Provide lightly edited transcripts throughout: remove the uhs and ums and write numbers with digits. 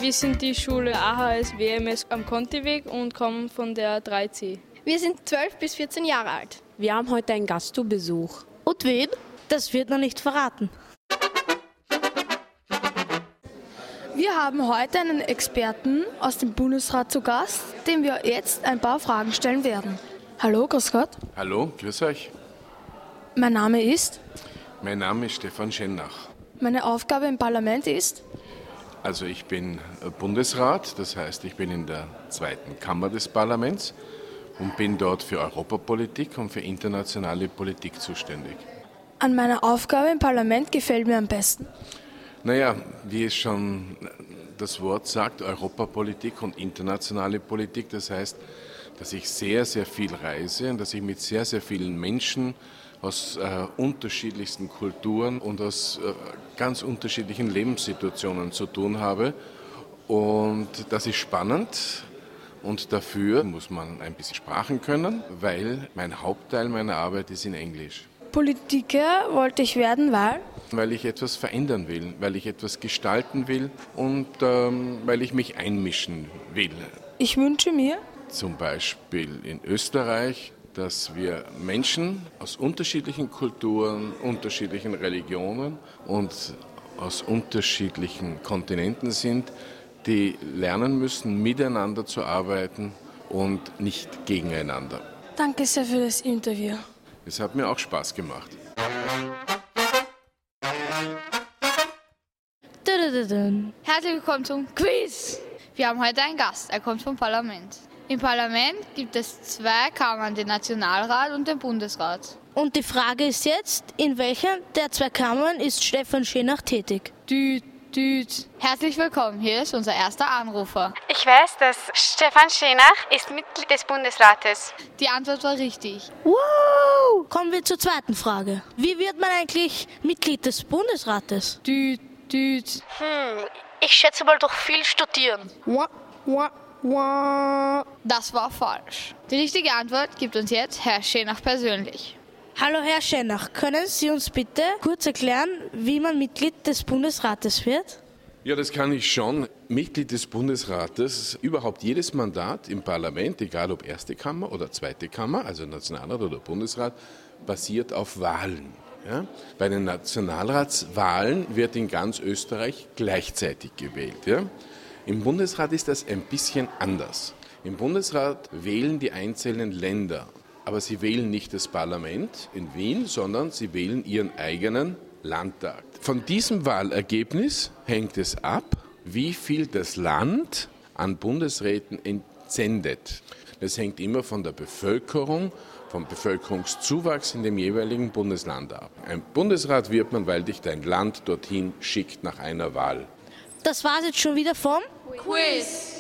Wir sind die Schule AHS WMS am Kontiweg und kommen von der 3C. Wir sind 12 bis 14 Jahre alt. Wir haben heute einen Gast zu Besuch. Und wen? Das wird noch nicht verraten. Wir haben heute einen Experten aus dem Bundesrat zu Gast, dem wir jetzt ein paar Fragen stellen werden. Hallo, grüß Gott. Hallo, grüß euch. Mein Name ist? Mein Name ist Stefan Schennach. Meine Aufgabe im Parlament ist? Also ich bin Bundesrat, das heißt, ich bin in der zweiten Kammer des Parlaments und bin dort für Europapolitik und für internationale Politik zuständig. An meiner Aufgabe im Parlament gefällt mir am besten? Naja, wie es schon das Wort sagt, Europapolitik und internationale Politik, das heißt, dass ich sehr, sehr viel reise und dass ich mit sehr, sehr vielen Menschen aus unterschiedlichsten Kulturen und aus ganz unterschiedlichen Lebenssituationen zu tun habe. Und das ist spannend und dafür muss man ein bisschen Sprachen können, weil mein Hauptteil meiner Arbeit ist in Englisch. Politiker wollte ich werden, weil ich etwas verändern will, weil ich etwas gestalten will und weil ich mich einmischen will. Ich wünsche mir zum Beispiel in Österreich, dass wir Menschen aus unterschiedlichen Kulturen, unterschiedlichen Religionen und aus unterschiedlichen Kontinenten sind, die lernen müssen, miteinander zu arbeiten und nicht gegeneinander. Danke sehr für das Interview. Es hat mir auch Spaß gemacht. Herzlich willkommen zum Quiz. Wir haben heute einen Gast, er kommt vom Parlament. Im Parlament gibt es zwei Kammern, den Nationalrat und den Bundesrat. Und die Frage ist jetzt, in welcher der zwei Kammern ist Stefan Schennach tätig? Düt. Herzlich willkommen, hier ist unser erster Anrufer. Ich weiß, dass Stefan Schennach ist Mitglied des Bundesrates. Die Antwort war richtig. Wow! Kommen wir zur zweiten Frage. Wie wird man eigentlich Mitglied des Bundesrates? Düt. Ich schätze mal doch viel studieren. Das war falsch. Die richtige Antwort gibt uns jetzt Herr Schennach persönlich. Hallo Herr Schennach, können Sie uns bitte kurz erklären, wie man Mitglied des Bundesrates wird? Ja, das kann ich schon. Mitglied des Bundesrates, überhaupt jedes Mandat im Parlament, egal ob erste Kammer oder zweite Kammer, also Nationalrat oder Bundesrat, basiert auf Wahlen. Ja? Bei den Nationalratswahlen wird in ganz Österreich gleichzeitig gewählt. Ja? Im Bundesrat ist das ein bisschen anders. Im Bundesrat wählen die einzelnen Länder. Aber sie wählen nicht das Parlament in Wien, sondern sie wählen ihren eigenen Landtag. Von diesem Wahlergebnis hängt es ab, wie viel das Land an Bundesräten entsendet. Das hängt immer von der Bevölkerung, vom Bevölkerungszuwachs in dem jeweiligen Bundesland ab. Ein Bundesrat wird man, weil dich dein Land dorthin schickt nach einer Wahl. Das war's jetzt schon wieder vom Quiz.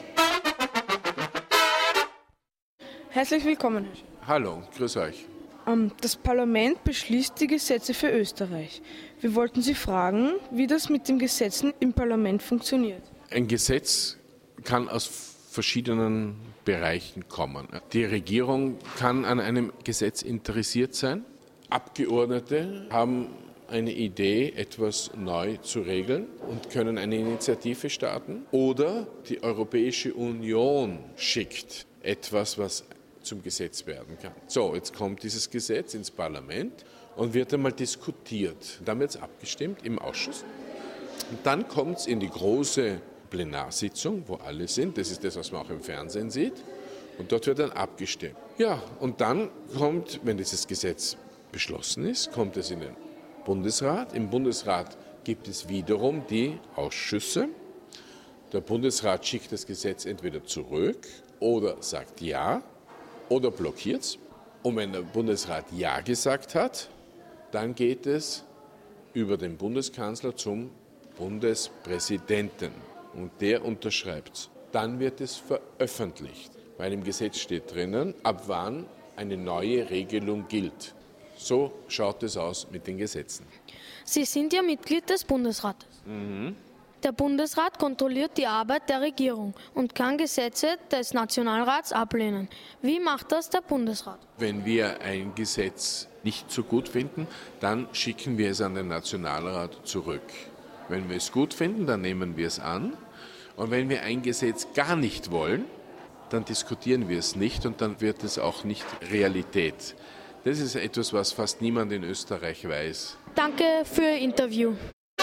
Herzlich willkommen. Hallo, grüß euch. Das Parlament beschließt die Gesetze für Österreich. Wir wollten Sie fragen, wie das mit den Gesetzen im Parlament funktioniert. Ein Gesetz kann aus verschiedenen Bereichen kommen. Die Regierung kann an einem Gesetz interessiert sein. Abgeordnete haben eine Idee, etwas neu zu regeln und können eine Initiative starten. Oder die Europäische Union schickt etwas, was zum Gesetz werden kann. So, jetzt kommt dieses Gesetz ins Parlament und wird einmal diskutiert. Dann wird es abgestimmt im Ausschuss. Und dann kommt es in die große Plenarsitzung, wo alle sind. Das ist das, was man auch im Fernsehen sieht. Und dort wird dann abgestimmt. Ja, und dann kommt, wenn dieses Gesetz beschlossen ist, kommt es in den Bundesrat. Im Bundesrat gibt es wiederum die Ausschüsse. Der Bundesrat schickt das Gesetz entweder zurück oder sagt ja oder blockiert es. Und wenn der Bundesrat ja gesagt hat, dann geht es über den Bundeskanzler zum Bundespräsidenten und der unterschreibt es. Dann wird es veröffentlicht, weil im Gesetz steht drinnen, ab wann eine neue Regelung gilt. So schaut es aus mit den Gesetzen. Sie sind ja Mitglied des Bundesrates. Der Bundesrat kontrolliert die Arbeit der Regierung und kann Gesetze des Nationalrats ablehnen. Wie macht das der Bundesrat? Wenn wir ein Gesetz nicht so gut finden, dann schicken wir es an den Nationalrat zurück. Wenn wir es gut finden, dann nehmen wir es an. Und wenn wir ein Gesetz gar nicht wollen, dann diskutieren wir es nicht und dann wird es auch nicht Realität. Das ist etwas, was fast niemand in Österreich weiß. Danke für Ihr Interview.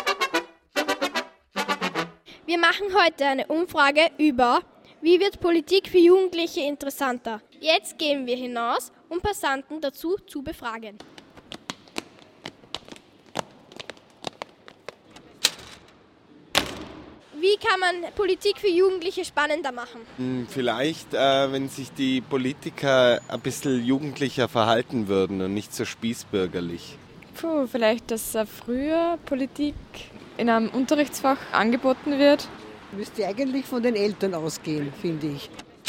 Wir machen heute eine Umfrage über, wie wird Politik für Jugendliche interessanter. Jetzt gehen wir hinaus, um Passanten dazu zu befragen. Wie kann man Politik für Jugendliche spannender machen? Vielleicht, wenn sich die Politiker ein bisschen jugendlicher verhalten würden und nicht so spießbürgerlich. Vielleicht, dass früher Politik in einem Unterrichtsfach angeboten wird. Müsste eigentlich von den Eltern ausgehen, finde ich.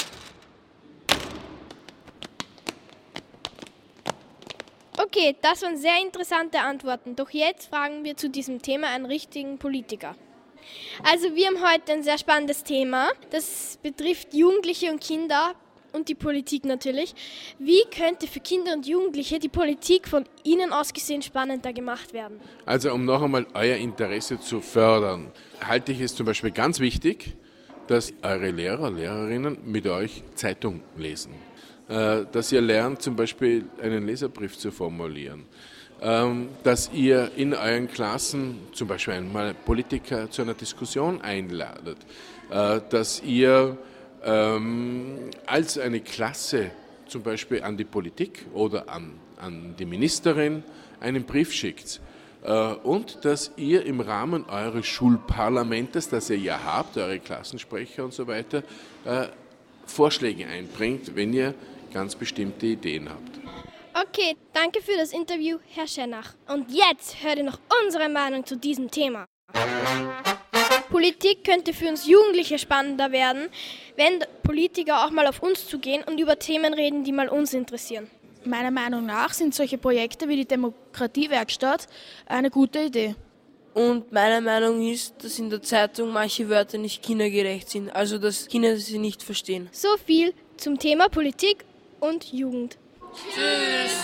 Okay, das waren sehr interessante Antworten. Doch jetzt fragen wir zu diesem Thema einen richtigen Politiker. Also wir haben heute ein sehr spannendes Thema. Das betrifft Jugendliche und Kinder und die Politik natürlich. Wie könnte für Kinder und Jugendliche die Politik von Ihnen aus gesehen spannender gemacht werden? Also um noch einmal euer Interesse zu fördern, halte ich es zum Beispiel ganz wichtig, dass eure Lehrer, Lehrerinnen mit euch Zeitung lesen. Dass ihr lernt, zum Beispiel einen Leserbrief zu formulieren. Dass ihr in euren Klassen zum Beispiel einmal Politiker zu einer Diskussion einladet, dass ihr als eine Klasse zum Beispiel an die Politik oder an die Ministerin einen Brief schickt und dass ihr im Rahmen eures Schulparlamentes, das ihr ja habt, eure Klassensprecher und so weiter, Vorschläge einbringt, wenn ihr ganz bestimmte Ideen habt. Okay, danke für das Interview, Herr Schenach. Und jetzt hört ihr noch unsere Meinung zu diesem Thema. Politik könnte für uns Jugendliche spannender werden, wenn Politiker auch mal auf uns zugehen und über Themen reden, die mal uns interessieren. Meiner Meinung nach sind solche Projekte wie die Demokratiewerkstatt eine gute Idee. Und meine Meinung ist, dass in der Zeitung manche Wörter nicht kindergerecht sind, also dass Kinder sie nicht verstehen. So viel zum Thema Politik und Jugend. Tschüss!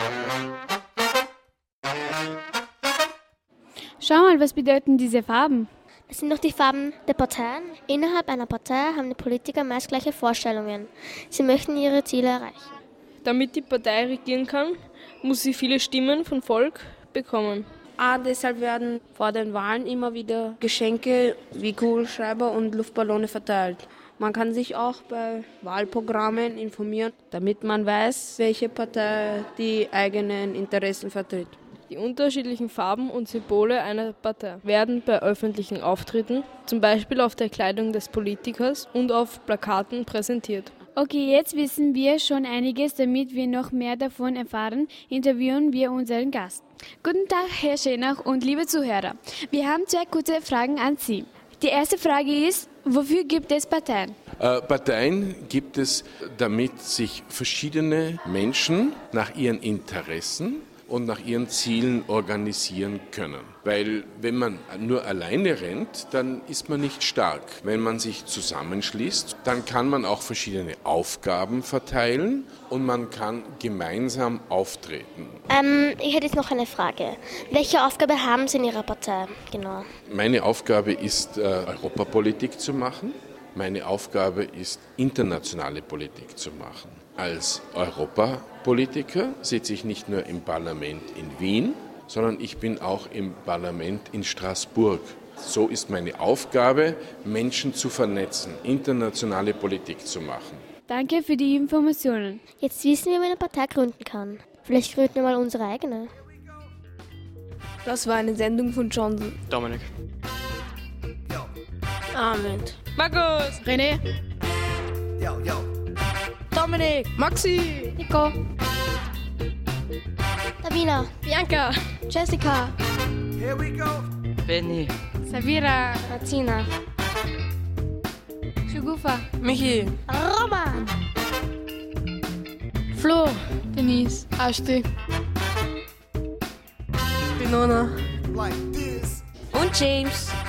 Schau mal, was bedeuten diese Farben? Das sind doch die Farben der Parteien. Innerhalb einer Partei haben die Politiker meist gleiche Vorstellungen. Sie möchten ihre Ziele erreichen. Damit die Partei regieren kann, muss sie viele Stimmen vom Volk bekommen. Deshalb werden vor den Wahlen immer wieder Geschenke wie Kugelschreiber und Luftballone verteilt. Man kann sich auch bei Wahlprogrammen informieren, damit man weiß, welche Partei die eigenen Interessen vertritt. Die unterschiedlichen Farben und Symbole einer Partei werden bei öffentlichen Auftritten, zum Beispiel auf der Kleidung des Politikers und auf Plakaten präsentiert. Okay, jetzt wissen wir schon einiges, damit wir noch mehr davon erfahren, interviewen wir unseren Gast. Guten Tag, Herr Schenach und liebe Zuhörer. Wir haben 2 kurze Fragen an Sie. Die erste Frage ist, wofür gibt es Parteien? Parteien gibt es, damit sich verschiedene Menschen nach ihren Interessen und nach ihren Zielen organisieren können. Weil wenn man nur alleine rennt, dann ist man nicht stark. Wenn man sich zusammenschließt, dann kann man auch verschiedene Aufgaben verteilen und man kann gemeinsam auftreten. Ich hätte jetzt noch eine Frage. Welche Aufgabe haben Sie in Ihrer Partei? Genau. Meine Aufgabe ist, Europapolitik zu machen. Meine Aufgabe ist, internationale Politik zu machen. Als Europapolitiker sitze ich nicht nur im Parlament in Wien, sondern ich bin auch im Parlament in Straßburg. So ist meine Aufgabe, Menschen zu vernetzen, internationale Politik zu machen. Danke für die Informationen. Jetzt wissen wir, wie man eine Partei gründen kann. Vielleicht gründen wir mal unsere eigene. Das war eine Sendung von Johnson. Dominik. Ahmed. Markus. René. Dominik. Maxi. Nico. Davina. Bianca. Jessica. Here we go. Benny. Savira. Martina. Shugufa. Michi. Roman. Flo. Denise. Asti. Binona. Like this. Und James.